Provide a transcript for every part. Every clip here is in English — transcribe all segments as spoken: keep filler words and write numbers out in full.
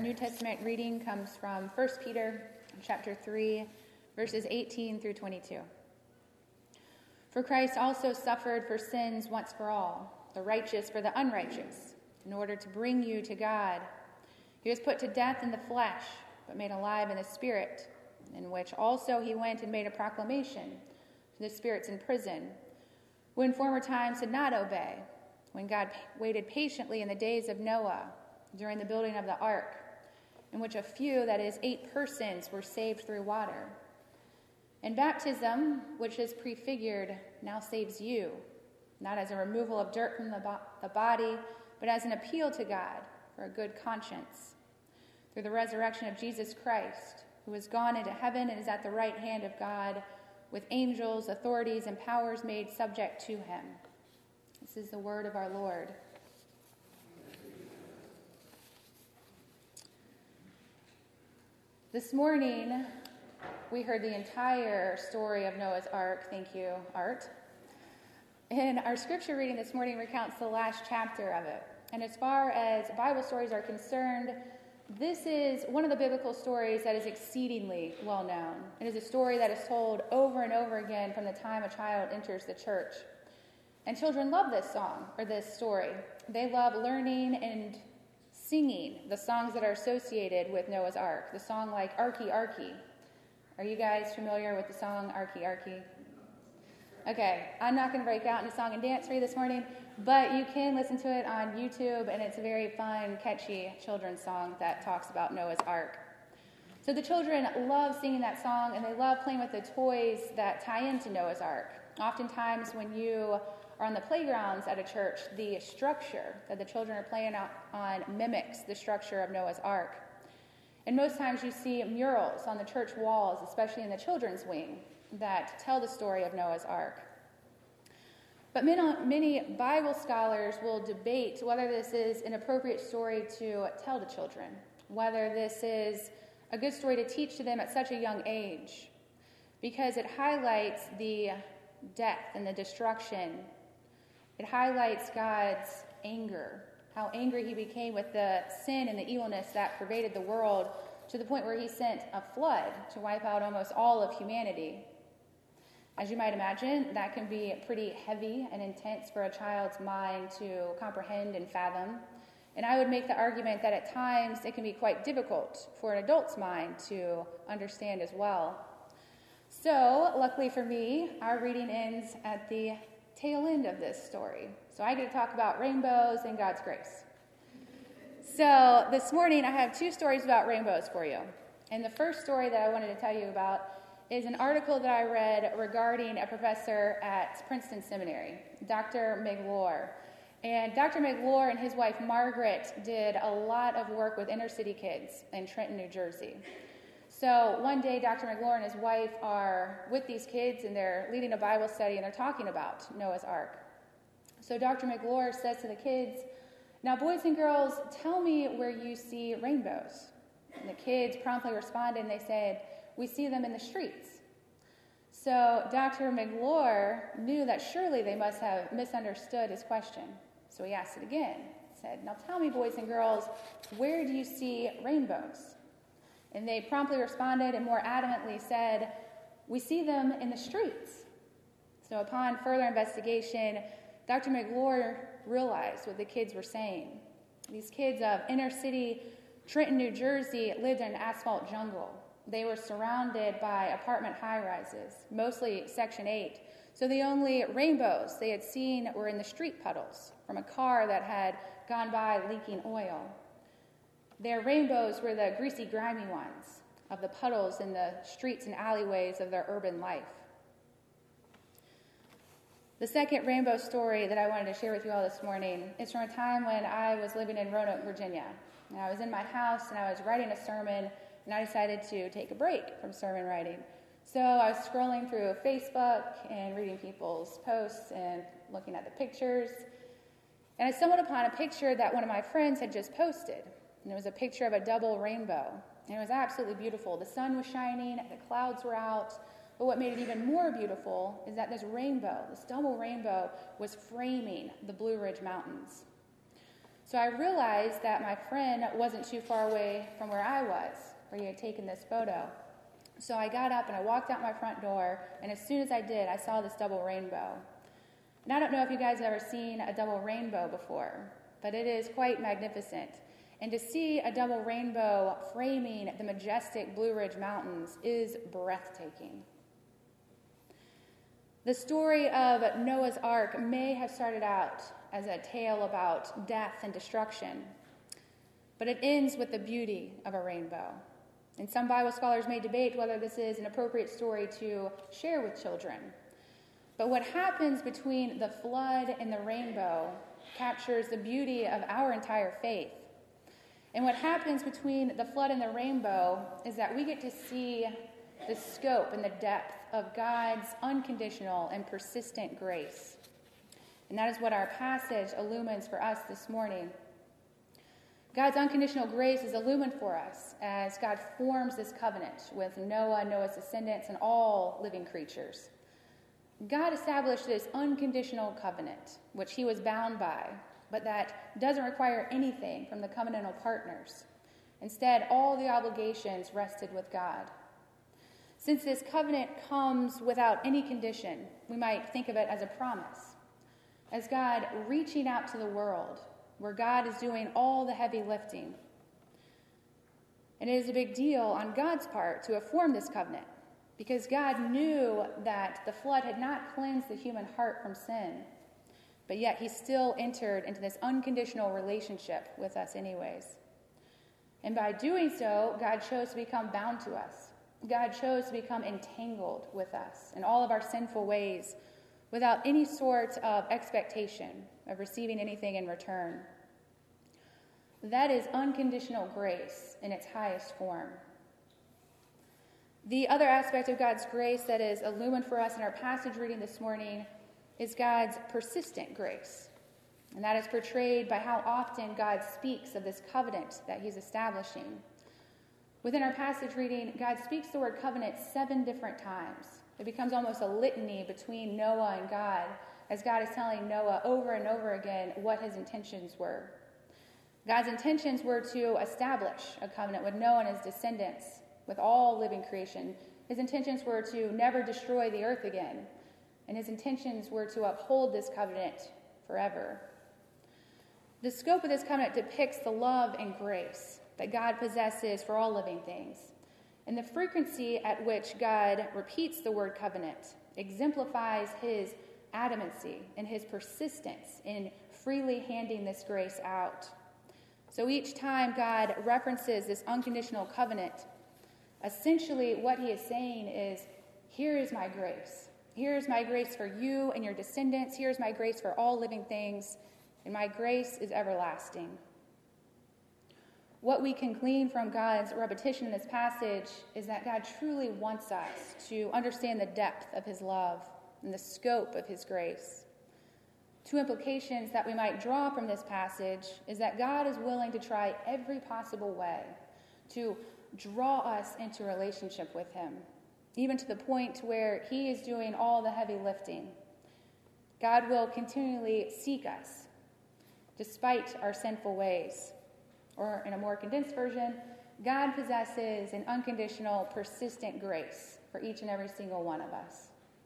New Testament reading comes from First Peter chapter three, verses eighteen through twenty-two. For Christ also suffered for sins once for all, the righteous for the unrighteous, in order to bring you to God. He was put to death in the flesh, but made alive in the spirit, in which also he went and made a proclamation to the spirits in prison, who in former times did not obey, when God waited patiently in the days of Noah, during the building of the ark, in which a few, that is, eight persons, were saved through water. And baptism, which is prefigured, now saves you, not as a removal of dirt from the, bo- the body, but as an appeal to God for a good conscience, through the resurrection of Jesus Christ, who has gone into heaven and is at the right hand of God, with angels, authorities, and powers made subject to him. This is the word of our Lord. This morning, we heard the entire story of Noah's Ark. Thank you, Art. And our scripture reading this morning recounts the last chapter of it. And as far as Bible stories are concerned, this is one of the biblical stories that is exceedingly well known. It is a story that is told over and over again from the time a child enters the church. And children love this song, or this story. They love learning and singing the songs that are associated with Noah's Ark. The song like Arky Arky. Are you guys familiar with the song Arky Arky? Okay, I'm not going to break out into song and dance for you this morning, but you can listen to it on YouTube, and it's a very fun, catchy children's song that talks about Noah's Ark. So the children love singing that song, and they love playing with the toys that tie into Noah's Ark. Oftentimes when you are on the playgrounds at a church, the structure that the children are playing on mimics the structure of Noah's Ark. And most times you see murals on the church walls, especially in the children's wing, that tell the story of Noah's Ark. But many Bible scholars will debate whether this is an appropriate story to tell to children, whether this is a good story to teach to them at such a young age, because it highlights the death and the destruction. It highlights God's anger, how angry he became with the sin and the evilness that pervaded the world, to the point where he sent a flood to wipe out almost all of humanity. As you might imagine, that can be pretty heavy and intense for a child's mind to comprehend and fathom. And I would make the argument that at times it can be quite difficult for an adult's mind to understand as well. So, luckily for me, our reading ends at the tail end of this story. So I get to talk about rainbows and God's grace. So this morning I have two stories about rainbows for you. And the first story that I wanted to tell you about is an article that I read regarding a professor at Princeton Seminary, Doctor McLure. And Doctor McLure and his wife Margaret did a lot of work with inner city kids in Trenton, New Jersey. So one day, Doctor McLure and his wife are with these kids, and they're leading a Bible study, and they're talking about Noah's Ark. So Doctor McLure says to the kids, "Now, boys and girls, tell me where you see rainbows." And the kids promptly responded, and they said, "We see them in the streets." So Doctor McLure knew that surely they must have misunderstood his question. So he asked it again. He said, "Now tell me, boys and girls, where do you see rainbows?" And they promptly responded and more adamantly said, "We see them in the streets." So upon further investigation, Doctor McLure realized what the kids were saying. These kids of inner city Trenton, New Jersey lived in an asphalt jungle. They were surrounded by apartment high-rises, mostly Section eight. So the only rainbows they had seen were in the street puddles from a car that had gone by leaking oil. Their rainbows were the greasy, grimy ones of the puddles in the streets and alleyways of their urban life. The second rainbow story that I wanted to share with you all this morning is from a time when I was living in Roanoke, Virginia. And I was in my house and I was writing a sermon, and I decided to take a break from sermon writing. So I was scrolling through Facebook and reading people's posts and looking at the pictures. And I stumbled upon a picture that one of my friends had just posted. And it was a picture of a double rainbow. And it was absolutely beautiful. The sun was shining, the clouds were out. But what made it even more beautiful is that this rainbow, this double rainbow, was framing the Blue Ridge Mountains. So I realized that my friend wasn't too far away from where I was, where he had taken this photo. So I got up and I walked out my front door, and as soon as I did, I saw this double rainbow. And I don't know if you guys have ever seen a double rainbow before, but it is quite magnificent. And to see a double rainbow framing the majestic Blue Ridge Mountains is breathtaking. The story of Noah's Ark may have started out as a tale about death and destruction, but it ends with the beauty of a rainbow. And some Bible scholars may debate whether this is an appropriate story to share with children. But what happens between the flood and the rainbow captures the beauty of our entire faith. And what happens between the flood and the rainbow is that we get to see the scope and the depth of God's unconditional and persistent grace. And that is what our passage illumines for us this morning. God's unconditional grace is illumined for us as God forms this covenant with Noah, Noah's descendants, and all living creatures. God established this unconditional covenant, which he was bound by, but that doesn't require anything from the covenantal partners. Instead, all the obligations rested with God. Since this covenant comes without any condition, we might think of it as a promise, as God reaching out to the world, where God is doing all the heavy lifting. And it is a big deal on God's part to have formed this covenant, because God knew that the flood had not cleansed the human heart from sin, but yet he still entered into this unconditional relationship with us anyways. And by doing so, God chose to become bound to us. God chose to become entangled with us in all of our sinful ways without any sort of expectation of receiving anything in return. That is unconditional grace in its highest form. The other aspect of God's grace that is illumined for us in our passage reading this morning is God's persistent grace. And that is portrayed by how often God speaks of this covenant that he's establishing. Within our passage reading, God speaks the word covenant seven different times. It becomes almost a litany between Noah and God, as God is telling Noah over and over again what his intentions were. God's intentions were to establish a covenant with Noah and his descendants, with all living creation. His intentions were to never destroy the earth again, and his intentions were to uphold this covenant forever. The scope of this covenant depicts the love and grace that God possesses for all living things, and the frequency at which God repeats the word covenant exemplifies his adamancy and his persistence in freely handing this grace out. So each time God references this unconditional covenant, essentially what he is saying is, here is my grace. Here is my grace for you and your descendants. Here is my grace for all living things, and my grace is everlasting. What we can glean from God's repetition in this passage is that God truly wants us to understand the depth of his love and the scope of his grace. Two implications that we might draw from this passage is that God is willing to try every possible way to draw us into relationship with him, even to the point where he is doing all the heavy lifting. God will continually seek us despite our sinful ways. Or in a more condensed version, God possesses an unconditional, persistent grace for each and every single one of us.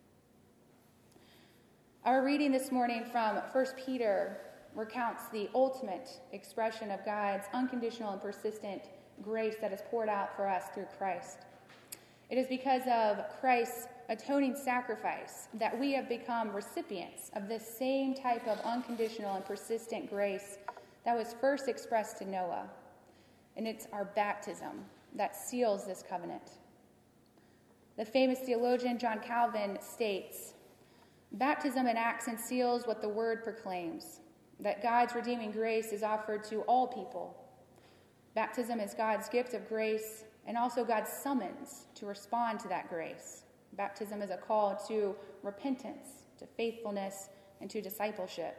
Our reading this morning from First Peter recounts the ultimate expression of God's unconditional and persistent grace that is poured out for us through Christ. It is because of Christ's atoning sacrifice that we have become recipients of this same type of unconditional and persistent grace that was first expressed to Noah. And it's our baptism that seals this covenant. The famous theologian John Calvin states, "Baptism enacts and seals what the word proclaims, that God's redeeming grace is offered to all people. Baptism is God's gift of grace and also God's summons to respond to that grace. Baptism is a call to repentance, to faithfulness, and to discipleship."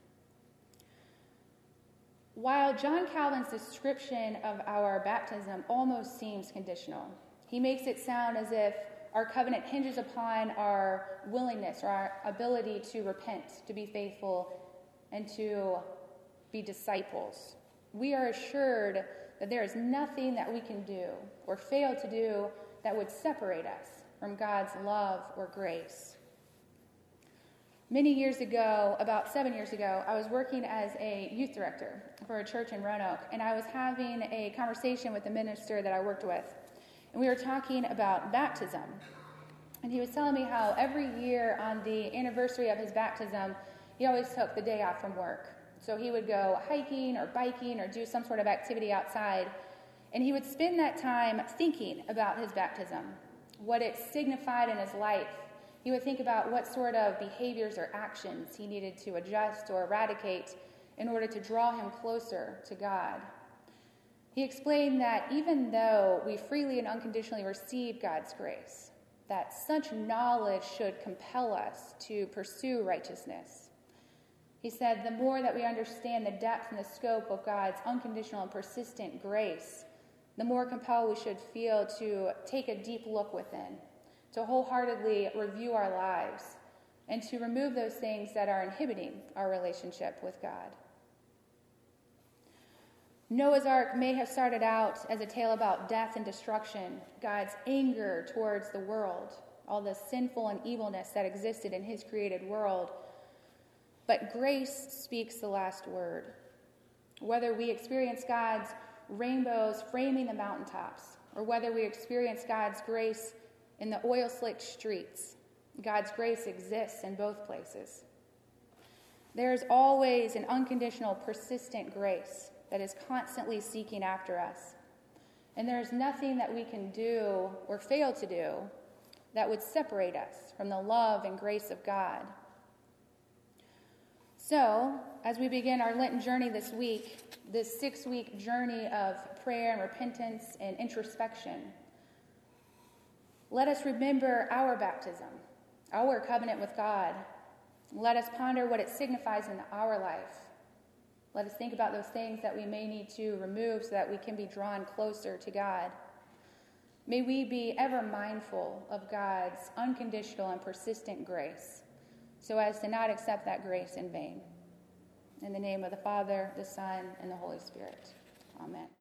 While John Calvin's description of our baptism almost seems conditional, he makes it sound as if our covenant hinges upon our willingness or our ability to repent, to be faithful, and to be disciples, we are assured that there is nothing that we can do or fail to do that would separate us from God's love or grace. Many years ago, about seven years ago, I was working as a youth director for a church in Roanoke, and I was having a conversation with the minister that I worked with, and we were talking about baptism. And he was telling me how every year on the anniversary of his baptism, he always took the day off from work. So he would go hiking or biking or do some sort of activity outside, and he would spend that time thinking about his baptism, what it signified in his life. He would think about what sort of behaviors or actions he needed to adjust or eradicate in order to draw him closer to God. He explained that even though we freely and unconditionally receive God's grace, that such knowledge should compel us to pursue righteousness. He said the more that we understand the depth and the scope of God's unconditional and persistent grace, the more compelled we should feel to take a deep look within, to wholeheartedly review our lives, and to remove those things that are inhibiting our relationship with God. Noah's Ark may have started out as a tale about death and destruction, God's anger towards the world, all the sinful and evilness that existed in his created world. But grace speaks the last word. Whether we experience God's rainbows framing the mountaintops, or whether we experience God's grace in the oil-slicked streets, God's grace exists in both places. There is always an unconditional, persistent grace that is constantly seeking after us. And there is nothing that we can do or fail to do that would separate us from the love and grace of God. So, as we begin our Lenten journey this week, this six-week journey of prayer and repentance and introspection, let us remember our baptism, our covenant with God. Let us ponder what it signifies in our life. Let us think about those things that we may need to remove so that we can be drawn closer to God. May we be ever mindful of God's unconditional and persistent grace, so as to not accept that grace in vain. In the name of the Father, the Son, and the Holy Spirit. Amen.